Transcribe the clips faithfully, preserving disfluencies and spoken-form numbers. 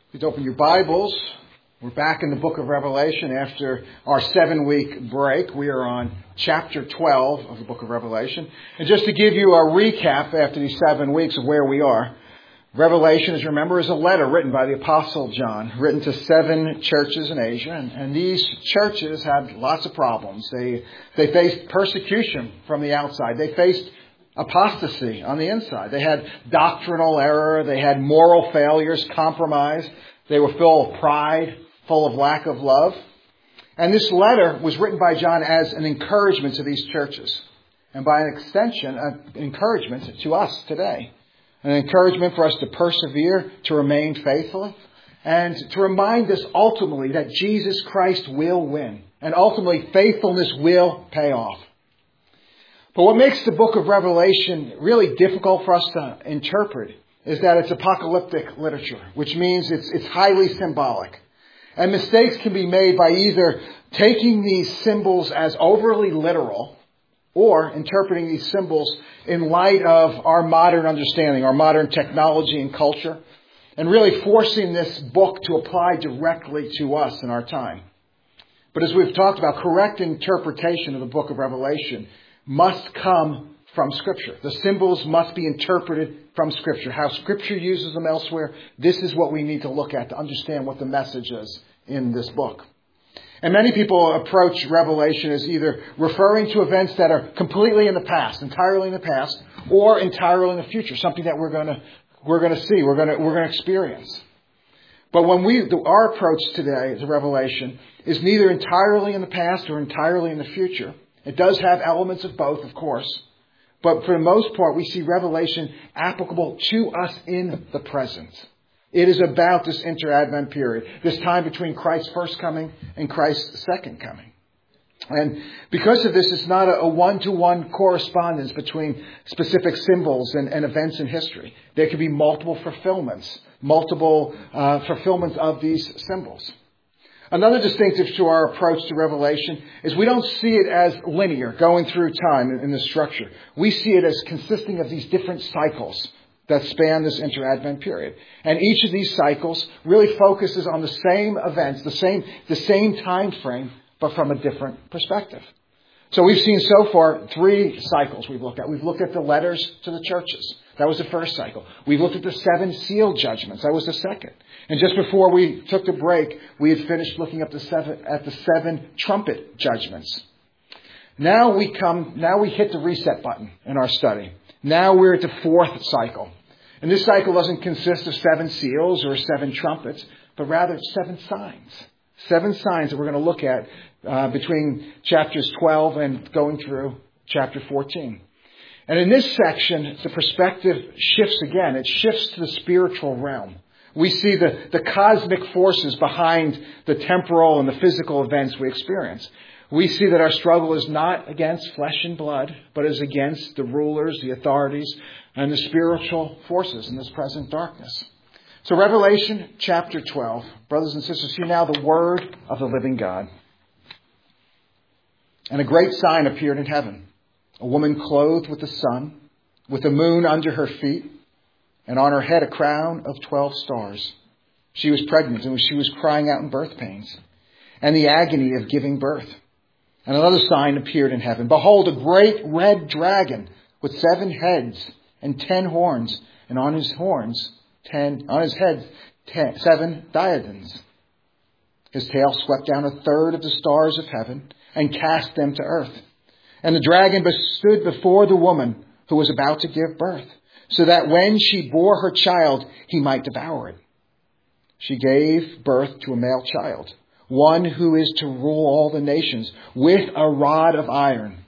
You'd open your Bibles. We're back in the book of Revelation after our seven-week break. We are on chapter twelve of the book of Revelation. And just to give you a recap after these seven weeks of where we are, Revelation, as you remember, is a letter written by the Apostle John, written to seven churches in Asia. And, and these churches had lots of problems. They, they faced persecution from the outside. They faced apostasy on the inside. They had doctrinal error. They had moral failures, compromise. They were full of pride, full of lack of love. And this letter was written by John as an encouragement to these churches. And by an extension, an encouragement to us today. An encouragement for us to persevere, to remain faithful, and to remind us ultimately that Jesus Christ will win. And ultimately, faithfulness will pay off. But what makes the book of Revelation really difficult for us to interpret is that it's apocalyptic literature, which means it's, it's highly symbolic. And mistakes can be made by either taking these symbols as overly literal or interpreting these symbols in light of our modern understanding, our modern technology and culture, and really forcing this book to apply directly to us in our time. But as we've talked about, correct interpretation of the book of Revelation must come from Scripture. The symbols must be interpreted from Scripture. How Scripture uses them elsewhere, this is what we need to look at to understand what the message is in this book. And many people approach Revelation as either referring to events that are completely in the past, entirely in the past, or entirely in the future, something that we're going to we're going to see, we're going to we're going to experience. But when we our approach today to Revelation is neither entirely in the past or entirely in the future. It does have elements of both, of course. But for the most part, we see Revelation applicable to us in the present. It is about this inter-Advent period, this time between Christ's first coming and Christ's second coming. And because of this, it's not a, a one-to-one correspondence between specific symbols and, and events in history. There could be multiple fulfillments, multiple uh, fulfillments of these symbols. Another distinctive to our approach to Revelation is we don't see it as linear, going through time in, in the structure. We see it as consisting of these different cycles that span this inter-Advent period. And each of these cycles really focuses on the same events, the same, the same time frame, but from a different perspective. So we've seen so far three cycles we've looked at. We've looked at the letters to the churches. That was the first cycle. We've looked at the seven seal judgments. That was the second. And just before we took the break, we had finished looking at the seven, at the seven trumpet judgments. Now we come, now we hit the reset button in our study. Now we're at the fourth cycle. And this cycle doesn't consist of seven seals or seven trumpets, but rather seven signs. Seven signs that we're going to look at uh, between chapters twelve and going through chapter fourteen. And in this section, the perspective shifts again. It shifts to the spiritual realm. We see the, the cosmic forces behind the temporal and the physical events we experience. We see that our struggle is not against flesh and blood, but is against the rulers, the authorities, and the spiritual forces in this present darkness. So Revelation chapter twelve, brothers and sisters, hear now the word of the living God. And a great sign appeared in heaven. A woman clothed with the sun, with the moon under her feet, and on her head a crown of twelve stars. She was pregnant, and she was crying out in birth pains, and the agony of giving birth. And another sign appeared in heaven. Behold, a great red dragon with seven heads and ten horns, and on his horns, ten, on his head, ten, seven diadems. His tail swept down a third of the stars of heaven and cast them to earth. And the dragon stood before the woman who was about to give birth, so that when she bore her child, he might devour it. She gave birth to a male child, one who is to rule all the nations with a rod of iron.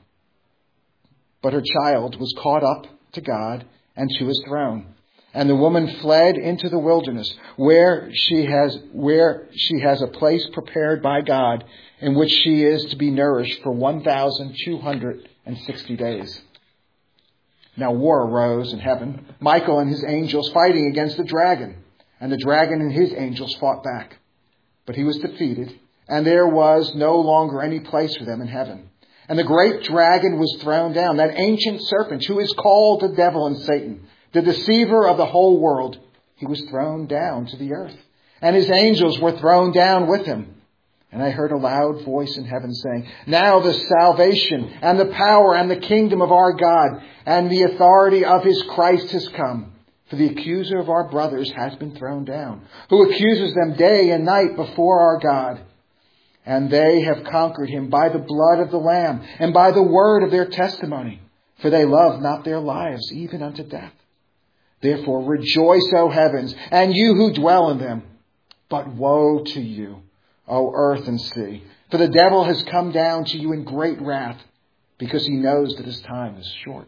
But her child was caught up to God and to his throne. And the woman fled into the wilderness, where she has where she has a place prepared by God, in which she is to be nourished for one thousand two hundred sixty days. Now war arose in heaven, Michael and his angels fighting against the dragon. And the dragon and his angels fought back. But he was defeated, and there was no longer any place for them in heaven. And the great dragon was thrown down, that ancient serpent who is called the devil and Satan, the deceiver of the whole world. He was thrown down to the earth. and his angels were thrown down with him. And I heard a loud voice in heaven saying, now the salvation and the power and the kingdom of our God and the authority of his Christ has come. For the accuser of our brothers has been thrown down, who accuses them day and night before our God. And they have conquered him by the blood of the Lamb and by the word of their testimony. For they love not their lives even unto death. Therefore rejoice, O heavens, and you who dwell in them. But woe to you, O earth and sea, for the devil has come down to you in great wrath, because he knows that his time is short.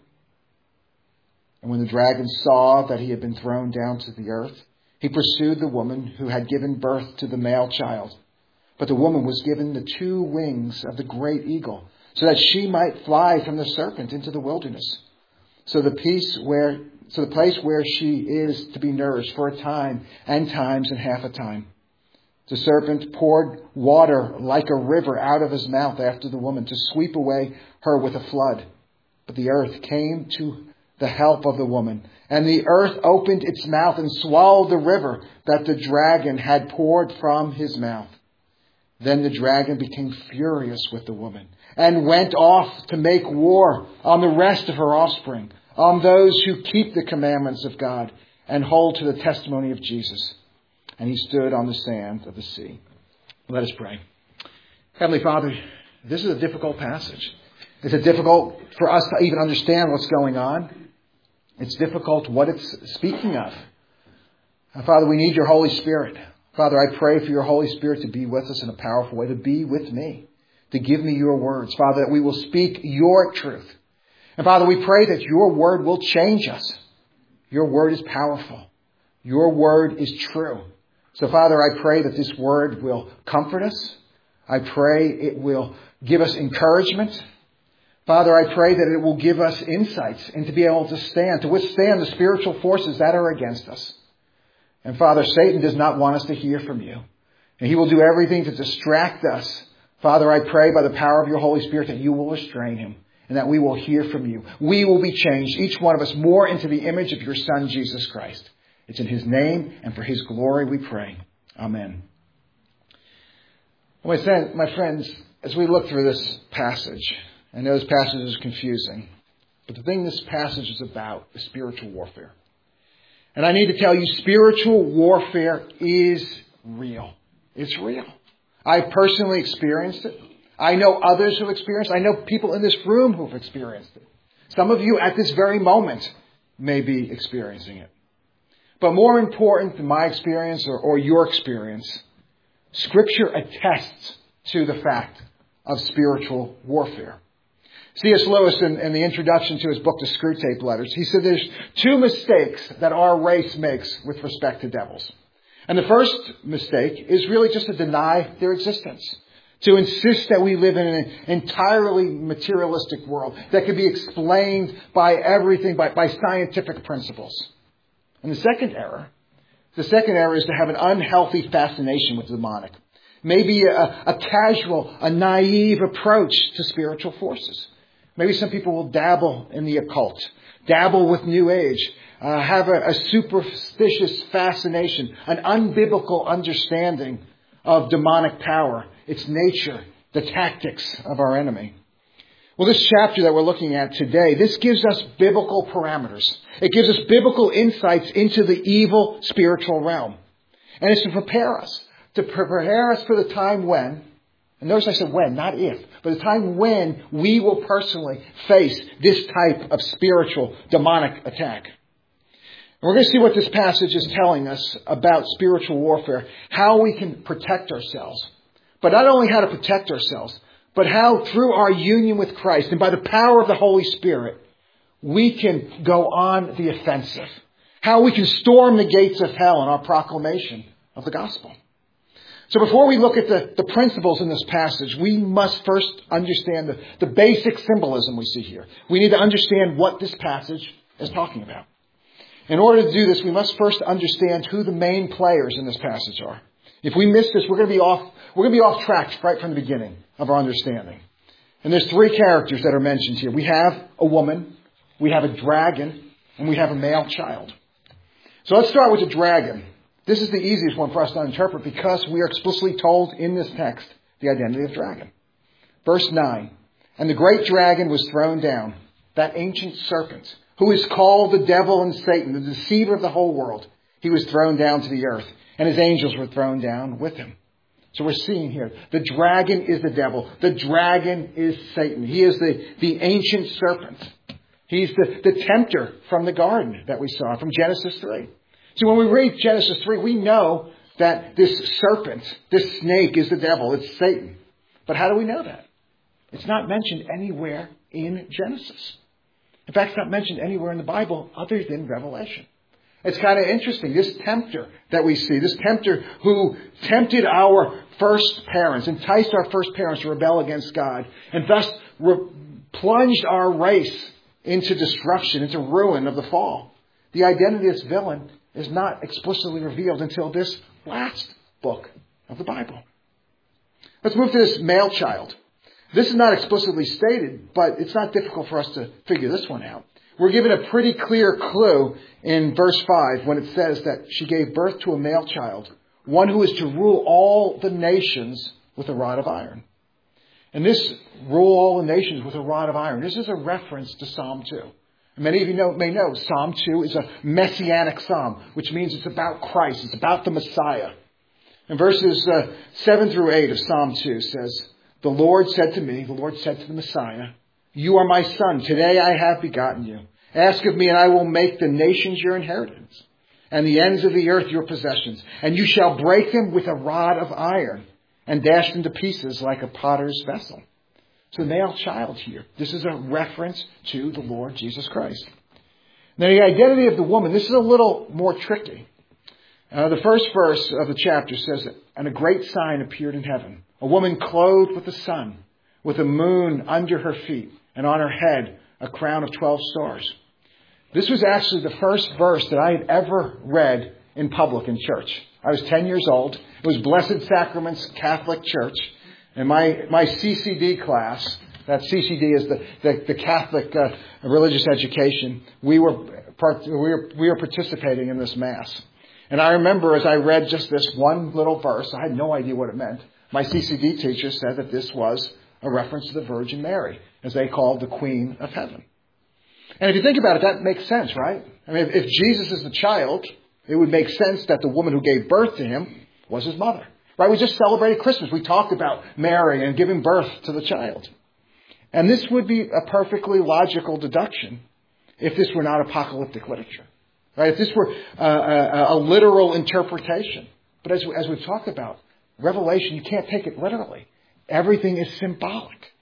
And when the dragon saw that he had been thrown down to the earth, he pursued the woman who had given birth to the male child. But the woman was given the two wings of the great eagle, so that she might fly from the serpent into the wilderness. So the peace where, so the place where she is to be nourished for a time and times and half a time. The serpent poured water like a river out of his mouth after the woman to sweep away her with a flood. But the earth came to the help of the woman, and the earth opened its mouth and swallowed the river that the dragon had poured from his mouth. Then the dragon became furious with the woman and went off to make war on the rest of her offspring, on those who keep the commandments of God and hold to the testimony of Jesus. And he stood on the sand of the sea. Let us pray. Heavenly Father, this is a difficult passage. It's a difficult for us to even understand what's going on. It's difficult what it's speaking of. And Father, we need your Holy Spirit. Father, I pray for your Holy Spirit to be with us in a powerful way, to be with me, to give me your words. Father, that we will speak your truth. And Father, we pray that your word will change us. Your word is powerful. Your word is true. So, Father, I pray that this word will comfort us. I pray it will give us encouragement. Father, I pray that it will give us insights and to be able to stand, to withstand the spiritual forces that are against us. And Father, Satan does not want us to hear from you. And he will do everything to distract us. Father, I pray by the power of your Holy Spirit that you will restrain him and that we will hear from you. We will be changed, each one of us, more into the image of your Son, Jesus Christ. It's in his name and for his glory we pray. Amen. My friends, as we look through this passage, I know this passage is confusing, but the thing this passage is about is spiritual warfare. And I need to tell you, spiritual warfare is real. It's real. I've personally experienced it. I know others who have experienced it. I know people in this room who have experienced it. Some of you at this very moment may be experiencing it. But more important than my experience or, or your experience, Scripture attests to the fact of spiritual warfare. C S Lewis, in, in the introduction to his book, The Screwtape Letters, he said there's two mistakes that our race makes with respect to devils. And the first mistake is really just to deny their existence, to insist that we live in an entirely materialistic world that can be explained by everything, by, by scientific principles. And the second error, the second error is to have an unhealthy fascination with the demonic. Maybe a, a casual, a naive approach to spiritual forces. Maybe some people will dabble in the occult, dabble with New Age, uh, have a, a superstitious fascination, an unbiblical understanding of demonic power, its nature, the tactics of our enemy. Well, this chapter that we're looking at today, this gives us biblical parameters. It gives us biblical insights into the evil spiritual realm. And it's to prepare us, to prepare us for the time when, and notice I said when, not if, but the time when we will personally face this type of spiritual demonic attack. And we're going to see what this passage is telling us about spiritual warfare, how we can protect ourselves. But not only how to protect ourselves, but how through our union with Christ and by the power of the Holy Spirit, we can go on the offensive. How we can storm the gates of hell in our proclamation of the gospel. So before we look at the, the principles in this passage, we must first understand the, the basic symbolism we see here. We need to understand what this passage is talking about. In order to do this, we must first understand who the main players in this passage are. If we miss this, we're going to be off, we're going to be off track right from the beginning of our understanding. And there's three characters that are mentioned here. We have a woman, we have a dragon, and we have a male child. So let's start with the dragon. This is the easiest one for us to interpret because we are explicitly told in this text the identity of the dragon. Verse nine, and the great dragon was thrown down, that ancient serpent, who is called the devil and Satan, the deceiver of the whole world. He was thrown down to the earth, and his angels were thrown down with him. So we're seeing here, the dragon is the devil. The dragon is Satan. He is the, the ancient serpent. He's the, the tempter from the garden that we saw from Genesis three. See, when we read Genesis three, we know that this serpent, this snake is the devil. It's Satan. But how do we know that? It's not mentioned anywhere in Genesis. In fact, it's not mentioned anywhere in the Bible other than Revelation. It's kind of interesting. This tempter that we see, this tempter who tempted our first parents, enticed our first parents to rebel against God, and thus re- plunged our race into destruction, into ruin of the fall. The identity of this villain is not explicitly revealed until this last book of the Bible. Let's move to this male child. This is not explicitly stated, but it's not difficult for us to figure this one out. We're given a pretty clear clue in verse five when it says that she gave birth to a male child, one who is to rule all the nations with a rod of iron. And this rule all the nations with a rod of iron, this is a reference to Psalm two. Many of you know, may know Psalm two is a messianic psalm, which means it's about Christ. It's about the Messiah. And verses uh, seven through eight of Psalm two says, the Lord said to me, the Lord said to the Messiah, you are my son. Today I have begotten you. Ask of me and I will make the nations your inheritance and the ends of the earth your possessions. And you shall break them with a rod of iron and dash them to pieces like a potter's vessel. So the male child here, this is a reference to the Lord Jesus Christ. Now the identity of the woman, this is a little more tricky. Uh, the first verse of the chapter says, and a great sign appeared in heaven, a woman clothed with the sun, with a moon under her feet, and on her head a crown of twelve stars. This was actually the first verse that I had ever read in public in church. I was ten years old. It was Blessed Sacraments Catholic Church. And my, my C C D class, that C C D is the, the, the Catholic uh, religious education, we were, part, we, were, we were participating in this Mass. And I remember as I read just this one little verse, I had no idea what it meant. My C C D teacher said that this was a reference to the Virgin Mary, as they called the Queen of Heaven. And if you think about it, that makes sense, right? I mean, if, if Jesus is the child, it would make sense that the woman who gave birth to him was his mother. Right? We just celebrated Christmas. We talked about Mary and giving birth to the child. And this would be a perfectly logical deduction if this were not apocalyptic literature. Right? If this were a, a, a literal interpretation. But as, as we've talked about, Revelation, you can't take it literally. Everything is symbolic.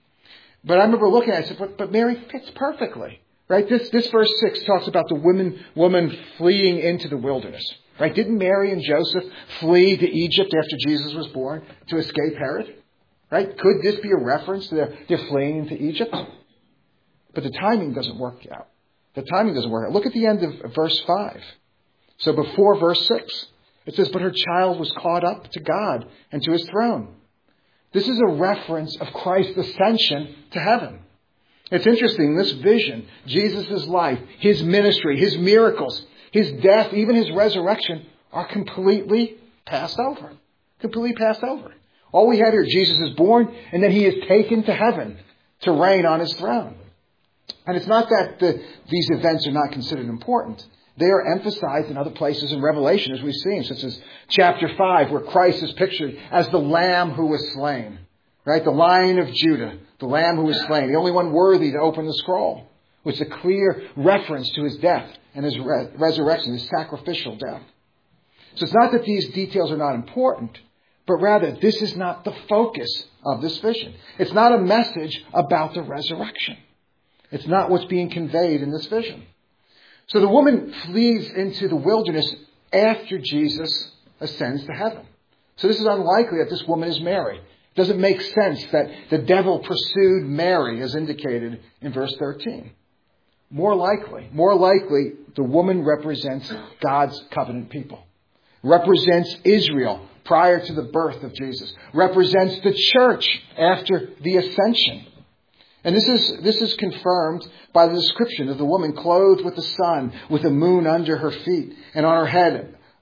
But I remember looking at it and I said, but, but Mary fits perfectly. Right? This, this verse six talks about the woman, woman fleeing into the wilderness. Right? Didn't Mary and Joseph flee to Egypt after Jesus was born to escape Herod? Right? Could this be a reference to their, their fleeing into Egypt? But the timing doesn't work out. The timing doesn't work out. Look at the end of verse five. So before verse six, it says, but her child was caught up to God and to his throne. This is a reference of Christ's ascension to heaven. It's interesting, this vision, Jesus' life, his ministry, his miracles, his death, even his resurrection, are completely passed over. Completely passed over. All we have here, Jesus is born, and then he is taken to heaven to reign on his throne. And it's not that the, these events are not considered important. They are emphasized in other places in Revelation, as we've seen, such as chapter five, where Christ is pictured as the Lamb who was slain. Right? The Lion of Judah, the Lamb who was slain, the only one worthy to open the scroll, which is a clear reference to his death and his re- resurrection, his sacrificial death. So it's not that these details are not important, but rather this is not the focus of this vision. It's not a message about the resurrection. It's not what's being conveyed in this vision. So the woman flees into the wilderness after Jesus ascends to heaven. So this is unlikely that this woman is Mary. It doesn't make sense that the devil pursued Mary as indicated in verse thirteen. More likely, more likely, the woman represents God's covenant people. Represents Israel prior to the birth of Jesus. Represents the church after the ascension. And this is, this is confirmed by the description of the woman clothed with the sun, with the moon under her feet, and on her head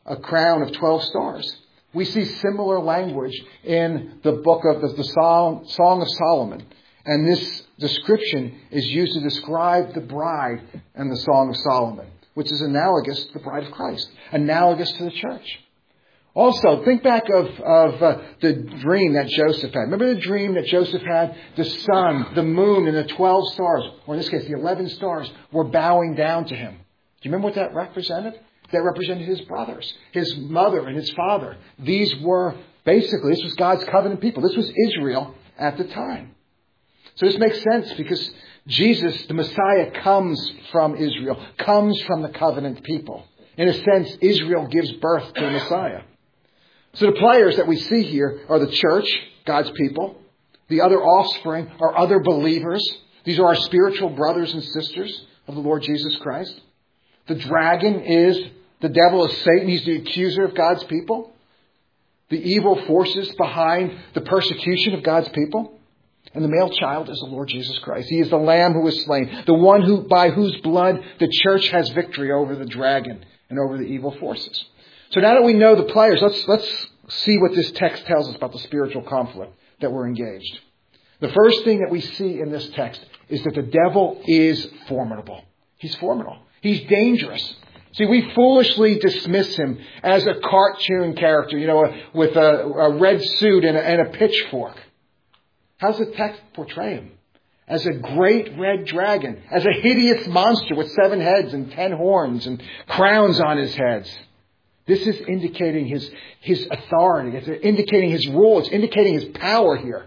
a crown of twelve stars. We see similar language in the book of the, the Song, Song of Solomon. And this description is used to describe the bride in the Song of Solomon, which is analogous to the bride of Christ, analogous to the church. Also, think back of, of uh, the dream that Joseph had. Remember the dream that Joseph had? The sun, the moon, and the twelve stars, or in this case, the eleven stars, were bowing down to him. Do you remember what that represented? That represented his brothers, his mother, and his father. These were, basically, this was God's covenant people. This was Israel at the time. So this makes sense because Jesus, the Messiah, comes from Israel, comes from the covenant people. In a sense, Israel gives birth to the Messiah. So the players that we see here are the church, God's people. The other offspring are other believers. These are our spiritual brothers and sisters of the Lord Jesus Christ. The dragon is, the devil is Satan. He's the accuser of God's people. The evil forces behind the persecution of God's people. And the male child is the Lord Jesus Christ. He is the Lamb who was slain. The one who, by whose blood the church has victory over the dragon and over the evil forces. So now that we know the players, let's, let's see what this text tells us about the spiritual conflict that we're engaged. The first thing that we see in this text is that the devil is formidable. He's formidable. He's dangerous. See, we foolishly dismiss him as a cartoon character, you know, with a, a red suit and a, and a pitchfork. How does the text portray him? As a great red dragon, as a hideous monster with seven heads and ten horns and crowns on his heads. This is indicating his, his authority. It's indicating his rule. It's indicating his power here.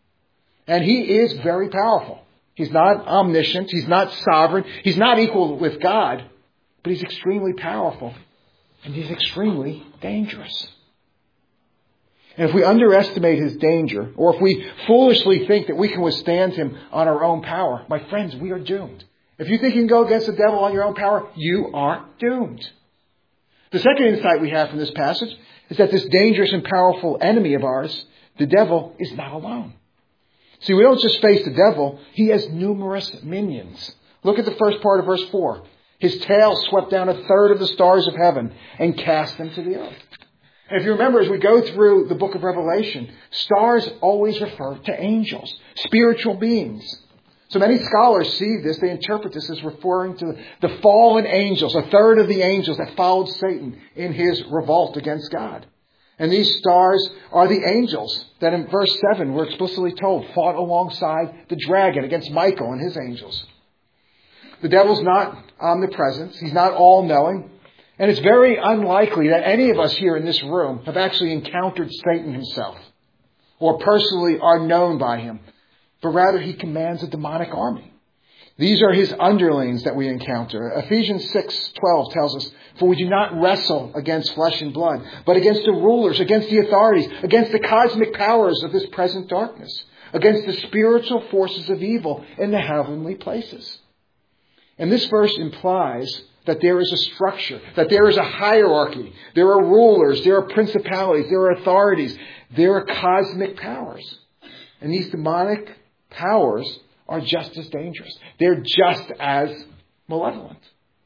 And he is very powerful. He's not omniscient. He's not sovereign. He's not equal with God. But he's extremely powerful. And he's extremely dangerous. And if we underestimate his danger, or if we foolishly think that we can withstand him on our own power, my friends, we are doomed. If you think you can go against the devil on your own power, you are doomed. The second insight we have from this passage is that this dangerous and powerful enemy of ours, the devil, is not alone. See, we don't just face the devil. He has numerous minions. Look at the first part of verse four. His tail swept down a third of the stars of heaven and cast them to the earth. And if you remember, as we go through the book of Revelation, stars always refer to angels, spiritual beings. So many scholars see this, they interpret this as referring to the fallen angels, a third of the angels that followed Satan in his revolt against God. And these stars are the angels that in verse seven we're explicitly told fought alongside the dragon against Michael and his angels. The devil's not omnipresent. He's not all-knowing. And it's very unlikely that any of us here in this room have actually encountered Satan himself or personally are known by him. But rather, he commands a demonic army. These are his underlings that we encounter. Ephesians six twelve tells us, "For we do not wrestle against flesh and blood, but against the rulers, against the authorities, against the cosmic powers of this present darkness, against the spiritual forces of evil in the heavenly places." And this verse implies that there is a structure, that there is a hierarchy. There are rulers, there are principalities, there are authorities, there are cosmic powers. And these demonic powers are just as dangerous. They're just as malevolent.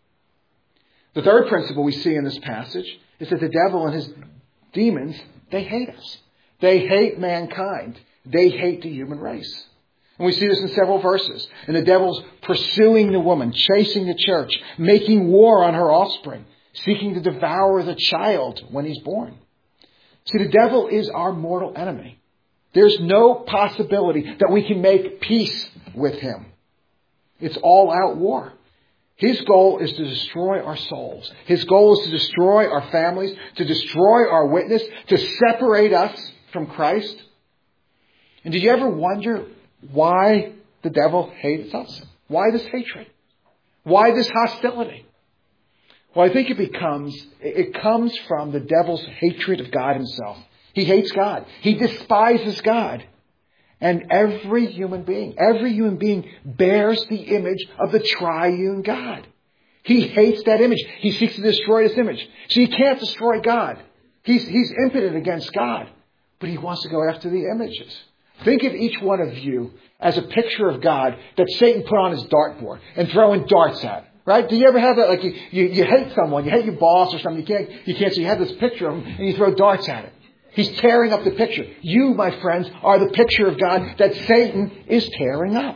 The third principle we see in this passage is that the devil and his demons, they hate us. They hate mankind. They hate the human race. And we see this in several verses. And the devil's pursuing the woman, chasing the church, making war on her offspring, seeking to devour the child when he's born. See, the devil is our mortal enemy. There's no possibility that we can make peace with him. It's all out war. His goal is to destroy our souls. His goal is to destroy our families, to destroy our witness, to separate us from Christ. And did you ever wonder why the devil hates us? Why this hatred? Why this hostility? Well, I think it becomes, it comes from the devil's hatred of God himself. He hates God. He despises God. And every human being, every human being bears the image of the triune God. He hates that image. He seeks to destroy this image. So he can't destroy God. He's, he's impotent against God. But he wants to go after the images. Think of each one of you as a picture of God that Satan put on his dartboard and throwing darts at. Right? Do you ever have that? Like you, you, you hate someone, you hate your boss or something, you can't, you can't, so you have this picture of him and you throw darts at it. He's tearing up the picture. You, my friends, are the picture of God that Satan is tearing up.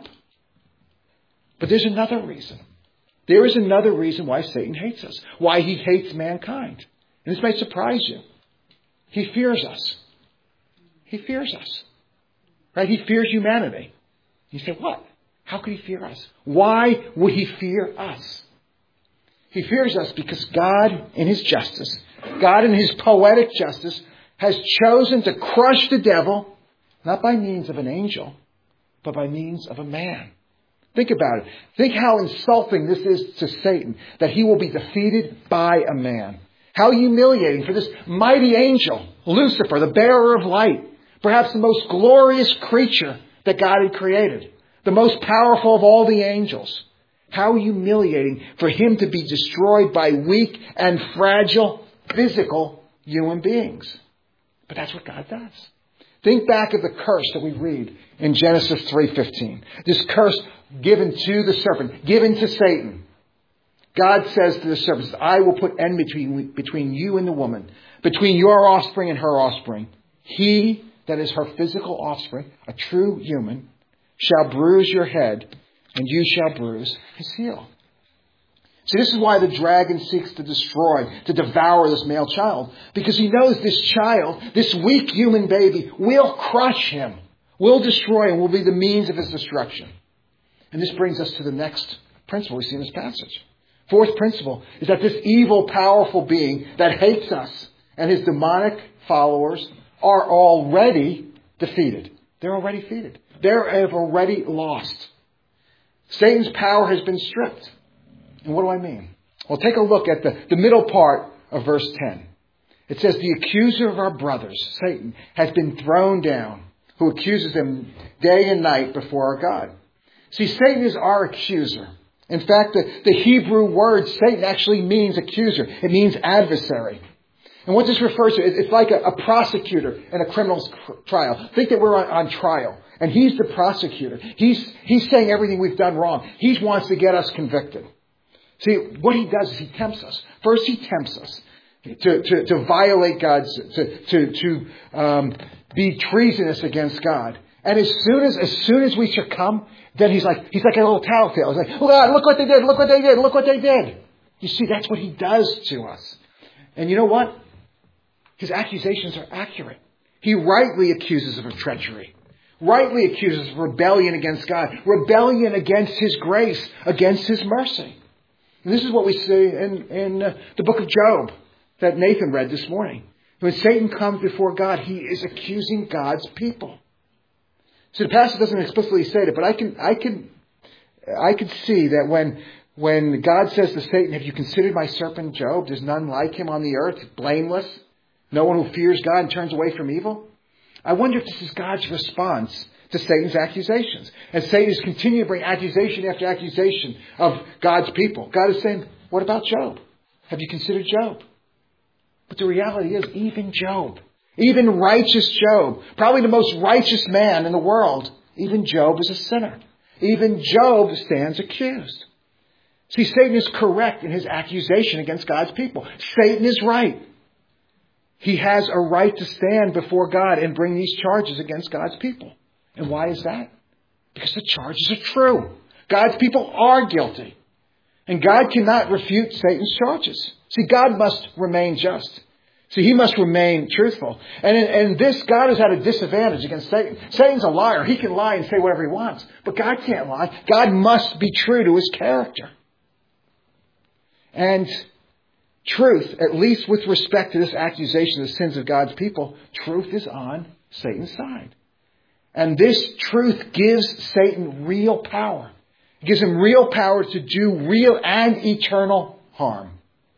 But there's another reason. There is another reason why Satan hates us. Why he hates mankind. And this may surprise you. He fears us. He fears us. Right? He fears humanity. You say, what? How could he fear us? Why would he fear us? He fears us because God, in his justice, God in his poetic justice, has chosen to crush the devil, not by means of an angel, but by means of a man. Think about it. Think how insulting this is to Satan, that he will be defeated by a man. How humiliating for this mighty angel, Lucifer, the bearer of light, perhaps the most glorious creature that God had created, the most powerful of all the angels. How humiliating for him to be destroyed by weak and fragile physical human beings. But that's what God does. Think back of the curse that we read in Genesis three fifteen. This curse given to the serpent, given to Satan. God says to the serpent, I will put enmity between, between you and the woman, between your offspring and her offspring. He, that is her physical offspring, a true human, shall bruise your head, and you shall bruise his heel. See, this is why the dragon seeks to destroy, to devour this male child. Because he knows this child, this weak human baby, will crush him, will destroy him, will be the means of his destruction. And this brings us to the next principle we see in this passage. Fourth principle is that this evil, powerful being that hates us and his demonic followers are already defeated. They're already defeated. They have already lost. Satan's power has been stripped. And what do I mean? Well, take a look at the, the middle part of verse ten. It says, the accuser of our brothers, Satan, has been thrown down, who accuses them day and night before our God. See, Satan is our accuser. In fact, the, the Hebrew word Satan actually means accuser. It means adversary. And what this refers to, it's like a, a prosecutor in a criminal trial. Think that we're on, on trial, and he's the prosecutor. He's, he's saying everything we've done wrong. He wants to get us convicted. See, what he does is he tempts us. First, he tempts us to, to, to violate God's, to, to, to um, be treasonous against God. And as soon as, as soon as we succumb, then he's like, he's like a little tattletale. He's like, oh God, look what they did, look what they did, look what they did. You see, that's what he does to us. And you know what? His accusations are accurate. He rightly accuses of treachery. Rightly accuses of rebellion against God. Rebellion against his grace, against his mercy. And this is what we see in, in uh, the book of Job that Nathan read this morning. When Satan comes before God, he is accusing God's people. So the passage doesn't explicitly say it, but I can, I can, I can see that when, when God says to Satan, have you considered my servant Job? There's none like him on the earth, blameless, no one who fears God and turns away from evil. I wonder if this is God's response to Satan's accusations. And Satan is continuing to bring accusation after accusation of God's people. God is saying, what about Job? Have you considered Job? But the reality is, even Job, even righteous Job, probably the most righteous man in the world, even Job is a sinner. Even Job stands accused. See, Satan is correct in his accusation against God's people. Satan is right. He has a right to stand before God and bring these charges against God's people. And why is that? Because the charges are true. God's people are guilty. And God cannot refute Satan's charges. See, God must remain just. See, he must remain truthful. And in, and this, God is at a disadvantage against Satan. Satan's a liar. He can lie and say whatever he wants. But God can't lie. God must be true to his character. And truth, at least with respect to this accusation of the sins of God's people, truth is on Satan's side. And this truth gives Satan real power. It gives him real power to do real and eternal harm.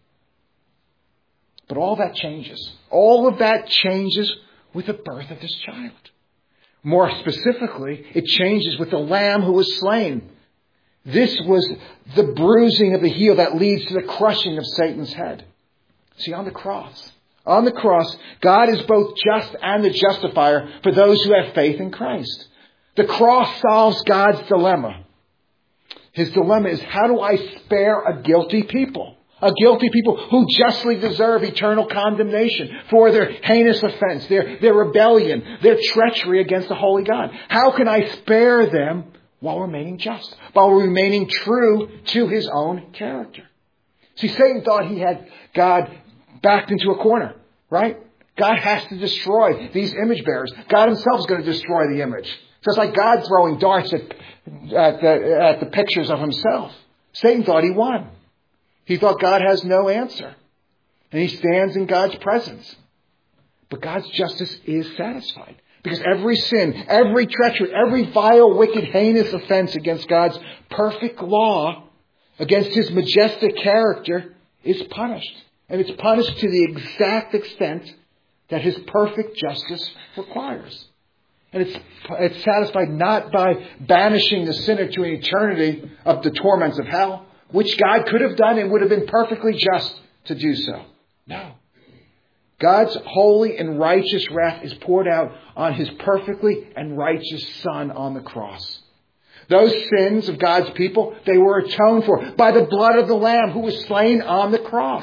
But all that changes. All of that changes with the birth of this child. More specifically, it changes with the lamb who was slain. This was the bruising of the heel that leads to the crushing of Satan's head. See, on the cross, on the cross, God is both just and the justifier for those who have faith in Christ. The cross solves God's dilemma. His dilemma is, how do I spare a guilty people? A guilty people who justly deserve eternal condemnation for their heinous offense, their, their rebellion, their treachery against the holy God. How can I spare them while remaining just, while remaining true to His own character? See, Satan thought he had God backed into a corner, right? God has to destroy these image bearers. God Himself is going to destroy the image. So it's like God throwing darts at, at, the, at the pictures of Himself. Satan thought he won. He thought God has no answer. And he stands in God's presence. But God's justice is satisfied. Because every sin, every treachery, every vile, wicked, heinous offense against God's perfect law, against His majestic character, is punished. And it's punished to the exact extent that His perfect justice requires. And it's, it's satisfied not by banishing the sinner to an eternity of the torments of hell, which God could have done and would have been perfectly just to do so. No. God's holy and righteous wrath is poured out on His perfectly and righteous Son on the cross. Those sins of God's people, they were atoned for by the blood of the Lamb who was slain on the cross.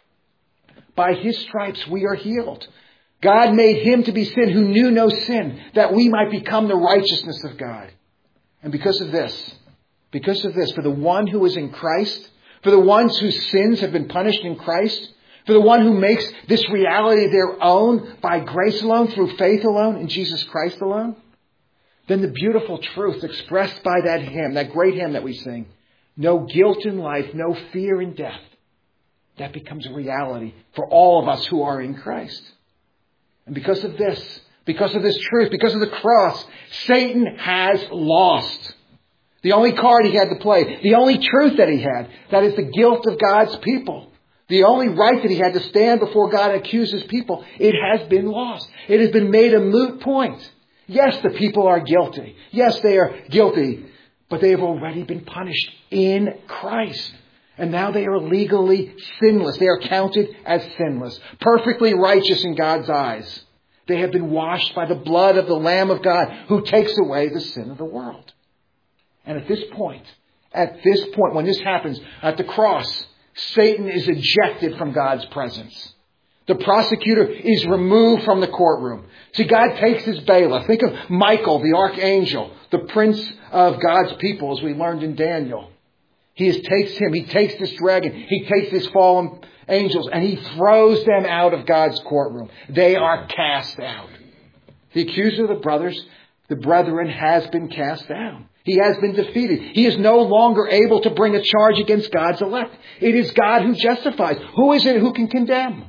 By His stripes we are healed. God made Him to be sin who knew no sin, that we might become the righteousness of God. And because of this, Because of this, for the one who is in Christ, for the ones whose sins have been punished in Christ, for the one who makes this reality their own by grace alone, through faith alone, in Jesus Christ alone, then the beautiful truth expressed by that hymn, that great hymn that we sing, no guilt in life, no fear in death, that becomes a reality for all of us who are in Christ. And because of this, because of this truth, because of the cross, Satan has lost. The only card he had to play, the only truth that he had, that is the guilt of God's people. The only right that he had to stand before God and accuse His people, it has been lost. It has been made a moot point. Yes, the people are guilty. Yes, they are guilty. But they have already been punished in Christ. And now they are legally sinless. They are counted as sinless. Perfectly righteous in God's eyes. They have been washed by the blood of the Lamb of God who takes away the sin of the world. And at this point, at this point, when this happens, at the cross, Satan is ejected from God's presence. The prosecutor is removed from the courtroom. See, God takes His bailiff. Think of Michael, the archangel, the prince of God's people, as we learned in Daniel. He is, takes him, he takes this dragon, he takes these fallen angels, and he throws them out of God's courtroom. They are cast out. The accuser of the brothers, the brethren, has been cast down. He has been defeated. He is no longer able to bring a charge against God's elect. It is God who justifies. Who is it who can condemn?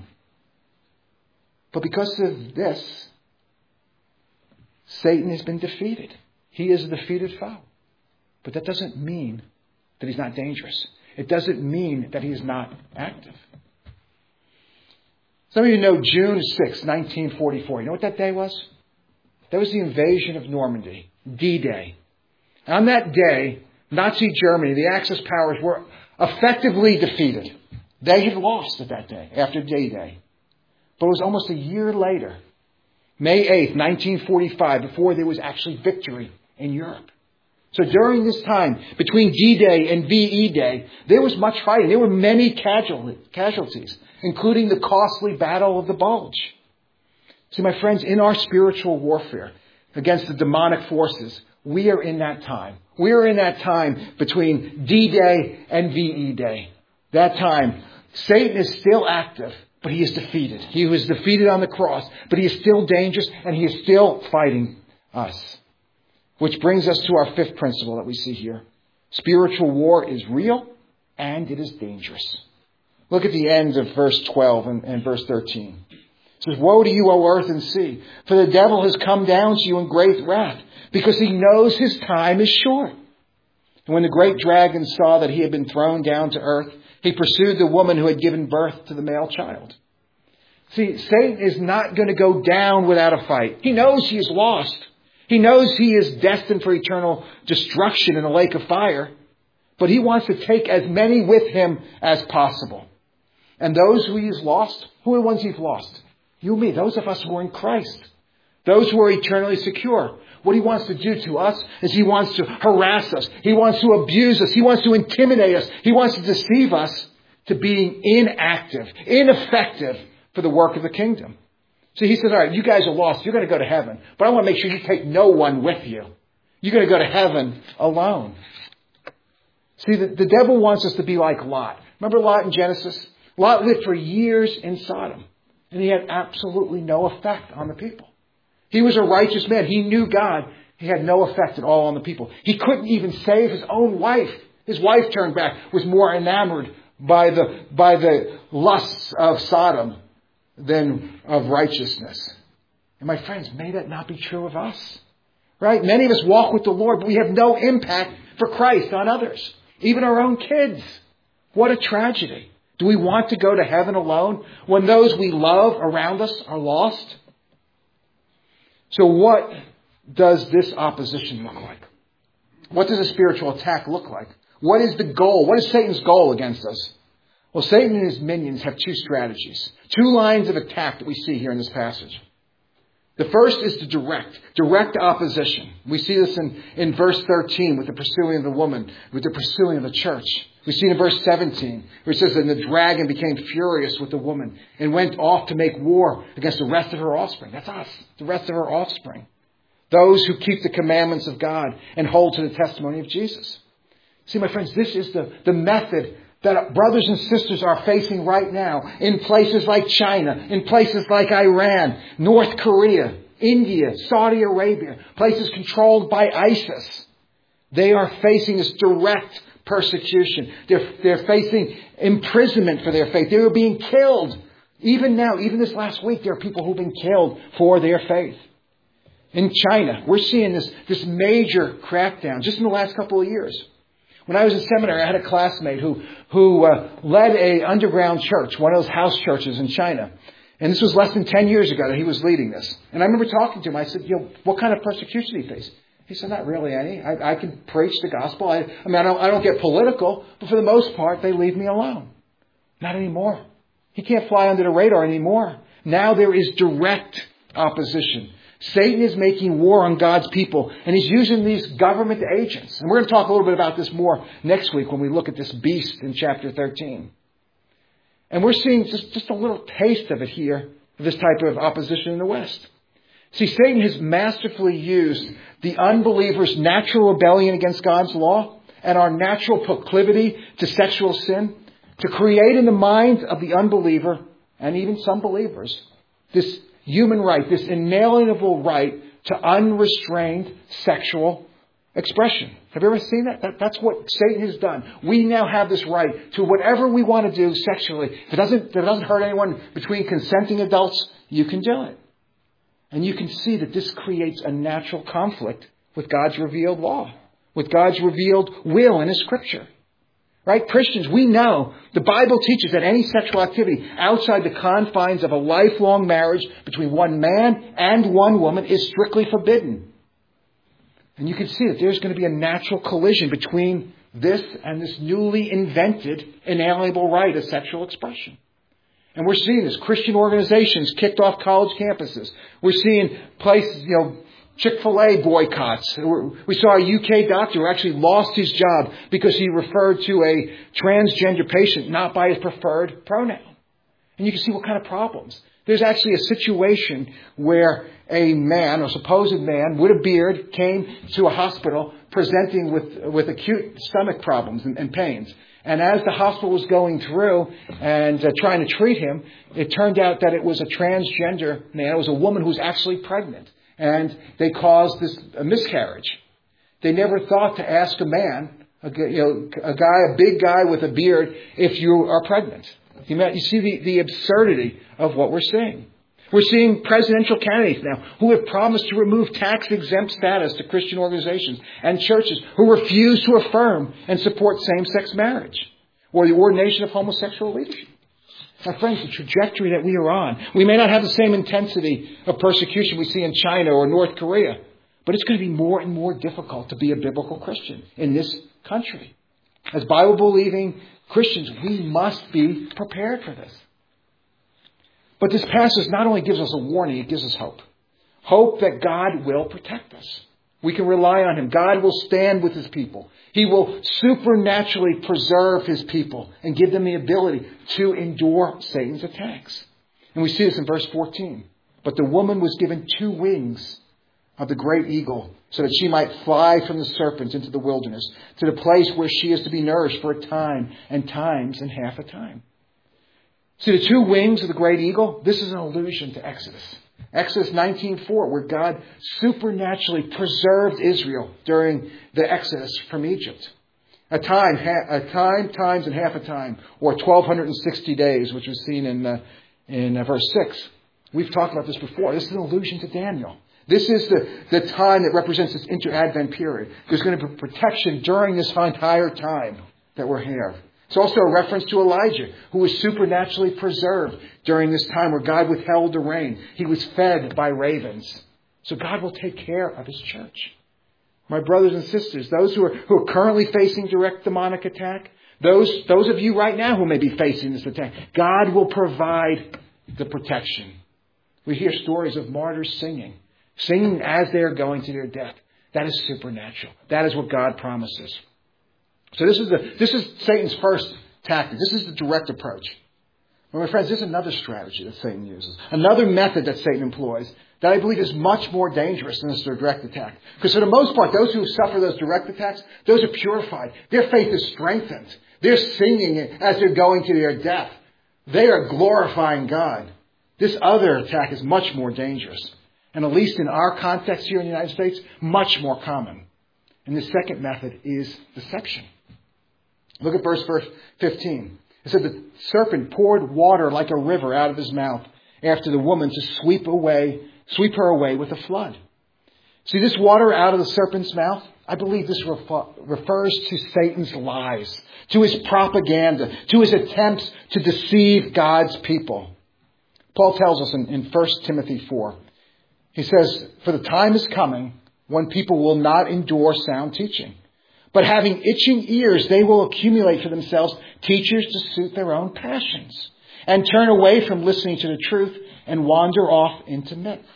But because of this, Satan has been defeated. He is a defeated foe. But that doesn't mean that he's not dangerous. It doesn't mean that he is not active. Some of you know June sixth, nineteen forty-four. You know what that day was? That was the invasion of Normandy, D-Day. On that day, Nazi Germany, the Axis powers, were effectively defeated. They had lost at that day, after D-Day. But it was almost a year later, May eighth, nineteen forty-five, before there was actually victory in Europe. So during this time, between D-Day and V E Day, there was much fighting. There were many casualties, including the costly Battle of the Bulge. See, my friends, in our spiritual warfare against the demonic forces, we are in that time. We are in that time between D-Day and V E Day. That time, Satan is still active, but he is defeated. He was defeated on the cross, but he is still dangerous and he is still fighting us. Which brings us to our fifth principle that we see here. Spiritual war is real and it is dangerous. Look at the end of verse twelve and, and verse thirteen. It says, "Woe to you, O earth and sea, for the devil has come down to you in great wrath, because he knows his time is short. And when the great dragon saw that he had been thrown down to earth, he pursued the woman who had given birth to the male child." See, Satan is not going to go down without a fight. He knows he is lost. He knows he is destined for eternal destruction in the lake of fire. But he wants to take as many with him as possible. And those who he has lost, who are the ones he's lost? You and me, those of us who are in Christ. Those who are eternally secure. What he wants to do to us is he wants to harass us. He wants to abuse us. He wants to intimidate us. He wants to deceive us to being inactive, ineffective for the work of the kingdom. So he says, all right, you guys are lost. You're going to go to heaven. But I want to make sure you take no one with you. You're going to go to heaven alone. See, the, the devil wants us to be like Lot. Remember Lot in Genesis? Lot lived for years in Sodom. And he had absolutely no effect on the people. He was a righteous man. He knew God. He had no effect at all on the people. He couldn't even save his own wife. His wife turned back, was more enamored by the, by the lusts of Sodom than of righteousness. And my friends, may that not be true of us. Right? Many of us walk with the Lord, but we have no impact for Christ on others. Even our own kids. What a tragedy. Do we want to go to heaven alone when those we love around us are lost? So what does this opposition look like? What does a spiritual attack look like? What is the goal? What is Satan's goal against us? Well, Satan and his minions have two strategies, two lines of attack that we see here in this passage. The first is to direct, direct opposition. We see this in, in verse thirteen with the pursuing of the woman, with the pursuing of the church. We see it in verse seventeen, where it says that the dragon became furious with the woman and went off to make war against the rest of her offspring. That's us, the rest of her offspring. Those who keep the commandments of God and hold to the testimony of Jesus. See, my friends, this is the, the method that brothers and sisters are facing right now in places like China, in places like Iran, North Korea, India, Saudi Arabia, places controlled by ISIS. They are facing this direct persecution. They're, they're facing imprisonment for their faith. They are being killed. Even now, even this last week, there are people who've been killed for their faith. In China, we're seeing this, this major crackdown just in the last couple of years. When I was in seminary, I had a classmate who who uh, led a underground church, one of those house churches in China. And this was less than ten years ago that he was leading this. And I remember talking to him. I said, you know, what kind of persecution do you face? He said, not really any. I, I can preach the gospel. I, I mean, I don't, I don't get political, but for the most part, they leave me alone. Not anymore. He can't fly under the radar anymore. Now there is direct opposition. Satan is making war on God's people, and he's using these government agents. And we're going to talk a little bit about this more next week when we look at this beast in chapter thirteen. And we're seeing just, just a little taste of it here, this type of opposition in the West. See, Satan has masterfully used the unbeliever's natural rebellion against God's law and our natural proclivity to sexual sin to create in the mind of the unbeliever, and even some believers, this human right, this inalienable right to unrestrained sexual expression. Have you ever seen that? that? That's what Satan has done. We now have this right to whatever we want to do sexually. If it doesn't, if it doesn't hurt anyone between consenting adults, you can do it. And you can see that this creates a natural conflict with God's revealed law, with God's revealed will in His Scripture. Right? Christians, we know the Bible teaches that any sexual activity outside the confines of a lifelong marriage between one man and one woman is strictly forbidden. And you can see that there's going to be a natural collision between this and this newly invented inalienable right of sexual expression. And we're seeing this. Christian organizations kicked off college campuses. We're seeing places, you know, Chick-fil-A boycotts. We saw a U K doctor who actually lost his job because he referred to a transgender patient not by his preferred pronoun. And you can see what kind of problems. There's actually a situation where a man, or supposed man, with a beard came to a hospital presenting with, with acute stomach problems and, and pains. And as the hospital was going through and uh, trying to treat him, it turned out that it was a transgender man. It was a woman who was actually pregnant. And they caused this a miscarriage. They never thought to ask a man, a, you know, a guy, a big guy with a beard, if you are pregnant. You, you see the, the absurdity of what we're seeing. We're seeing presidential candidates now who have promised to remove tax-exempt status to Christian organizations and churches who refuse to affirm and support same-sex marriage or the ordination of homosexual leadership. My friends, the trajectory that we are on, we may not have the same intensity of persecution we see in China or North Korea, but it's going to be more and more difficult to be a biblical Christian in this country. As Bible-believing Christians, we must be prepared for this. But this passage not only gives us a warning, it gives us hope. Hope that God will protect us. We can rely on Him. God will stand with His people. He will supernaturally preserve His people and give them the ability to endure Satan's attacks. And we see this in verse fourteen. But the woman was given two wings of the great eagle, so that she might fly from the serpent into the wilderness, to the place where she is to be nourished for a time and times and half a time. See, the two wings of the great eagle, this is an allusion to Exodus. Exodus nineteen four, where God supernaturally preserved Israel during the Exodus from Egypt. A time, a time, times, and half a time, or twelve sixty days, which was seen in, uh, in uh, verse six. We've talked about this before. This is an allusion to Daniel. This is the, the time that represents this inter-Advent period. There's going to be protection during this entire time that we're here. It's also a reference to Elijah, who was supernaturally preserved during this time where God withheld the rain. He was fed by ravens. So God will take care of His church. My brothers and sisters, those who are, who are currently facing direct demonic attack, those, those of you right now who may be facing this attack, God will provide the protection. We hear stories of martyrs singing. Singing as they are going to their death. That is supernatural. That is what God promises. So this is the this is Satan's first tactic. This is the direct approach. Well, my friends, this is another strategy that Satan uses. Another method that Satan employs that I believe is much more dangerous than this direct attack. Because for the most part, those who suffer those direct attacks, those are purified. Their faith is strengthened. They're singing as they're going to their death. They are glorifying God. This other attack is much more dangerous. And at least in our context here in the United States, much more common. And the second method is deception. Look at verse fifteen. It said the serpent poured water like a river out of his mouth after the woman to sweep away, sweep her away with a flood. See, this water out of the serpent's mouth, I believe this refers to Satan's lies, to his propaganda, to his attempts to deceive God's people. Paul tells us in, in First Timothy four. He says, for the time is coming when people will not endure sound teaching. But having itching ears, they will accumulate for themselves teachers to suit their own passions. And turn away from listening to the truth and wander off into myths.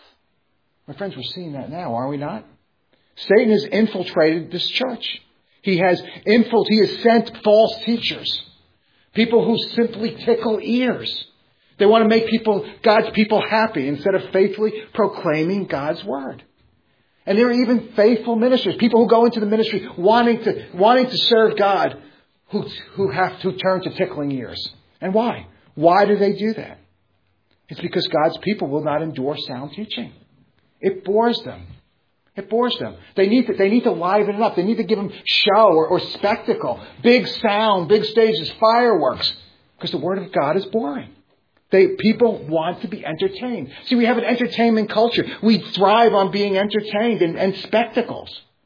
My friends, we're seeing that now, are we not? Satan has infiltrated this church. He has infil- He has sent false teachers. People who simply tickle ears. They want to make people, God's people happy instead of faithfully proclaiming God's word. And there are even faithful ministers, people who go into the ministry wanting to, wanting to serve God, who, who have to turn to tickling ears. And why? Why do they do that? It's because God's people will not endure sound teaching. It bores them. It bores them. They need to, they need to liven it up. They need to give them show or, or spectacle, big sound, big stages, fireworks, because the word of God is boring. They, people want to be entertained. See, we have an entertainment culture. We thrive on being entertained and, and spectacles.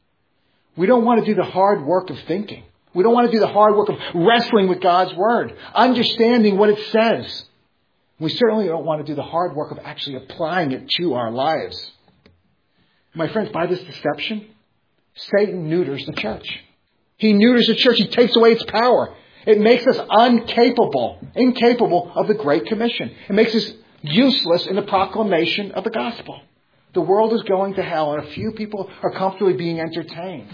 We don't want to do the hard work of thinking. We don't want to do the hard work of wrestling with God's word, understanding what it says. We certainly don't want to do the hard work of actually applying it to our lives. My friends, by this deception, Satan neuters the church. He neuters the church. He takes away its power. It makes us incapable, incapable of the Great Commission. It makes us useless in the proclamation of the gospel. The world is going to hell, and a few people are comfortably being entertained.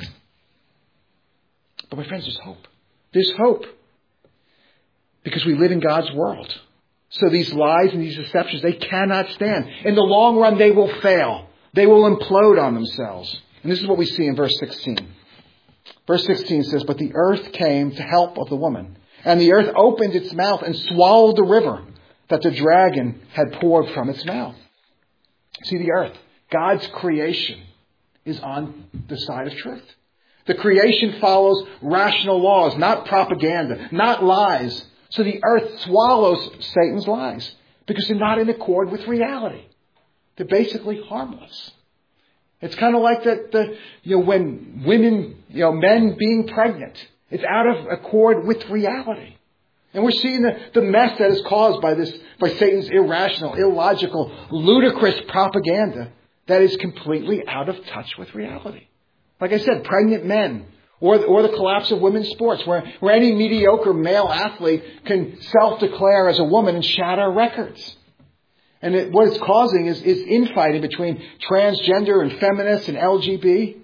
But my friends, there's hope. There's hope. Because we live in God's world. So these lies and these deceptions, they cannot stand. In the long run, they will fail. They will implode on themselves. And this is what we see in verse sixteen. Verse sixteen says, but the earth came to help of the woman, and the earth opened its mouth and swallowed the river that the dragon had poured from its mouth. See, the earth, God's creation, is on the side of truth. The creation follows rational laws, not propaganda, not lies. So the earth swallows Satan's lies because they're not in accord with reality. They're basically harmless. It's kind of like that, the, you know, when women, you know, men being pregnant. It's out of accord with reality. And we're seeing the, the mess that is caused by this, by Satan's irrational, illogical, ludicrous propaganda that is completely out of touch with reality. Like I said, pregnant men, or, or the collapse of women's sports, where, where any mediocre male athlete can self-declare as a woman and shatter records. And it, what it's causing is, is infighting between transgender and feminists and L G B.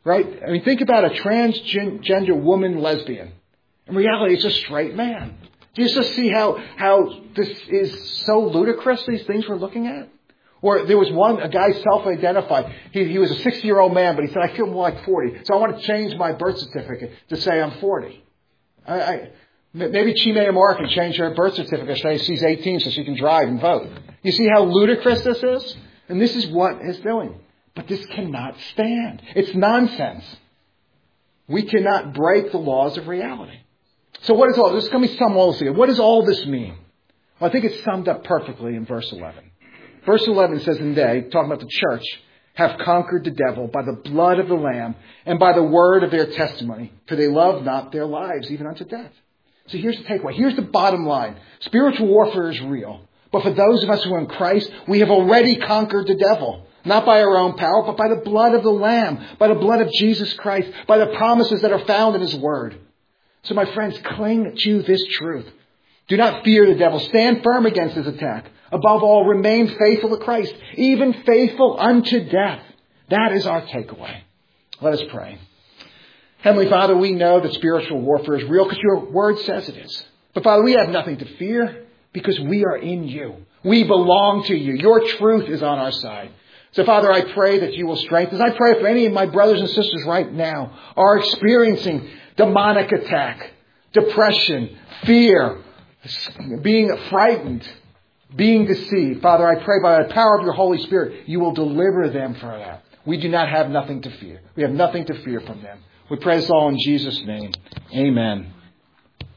Right? I mean, think about a transgender woman lesbian. In reality, it's a straight man. Do you just see how, how this is so ludicrous, these things we're looking at? Or there was one, a guy self-identified. He, he was a sixty-year-old man, but he said, I feel more like forty. So I want to change my birth certificate to say I'm forty. I, I, maybe Chime Amora can change her birth certificate to say she's eighteen so she can drive and vote. You see how ludicrous this is? And this is what it's doing. But this cannot stand. It's nonsense. We cannot break the laws of reality. So what is all this? There's going to be some holes here. What does all this mean? Well, I think it's summed up perfectly in verse eleven. Verse eleven says, and they, talking about the church, have conquered the devil by the blood of the Lamb and by the word of their testimony, for they love not their lives even unto death. So here's the takeaway. Here's the bottom line. Spiritual warfare is real. But for those of us who are in Christ, we have already conquered the devil. Not by our own power, but by the blood of the Lamb, by the blood of Jesus Christ, by the promises that are found in His Word. So my friends, cling to this truth. Do not fear the devil. Stand firm against his attack. Above all, remain faithful to Christ, even faithful unto death. That is our takeaway. Let us pray. Heavenly Father, we know that spiritual warfare is real because your Word says it is. But Father, we have nothing to fear because we are in you. We belong to you. Your truth is on our side. So, Father, I pray that you will strengthen us. I pray for any of my brothers and sisters right now are experiencing demonic attack, depression, fear, being frightened, being deceived. Father, I pray by the power of your Holy Spirit, you will deliver them from that. We do not have nothing to fear. We have nothing to fear from them. We pray this all in Jesus' name. Amen.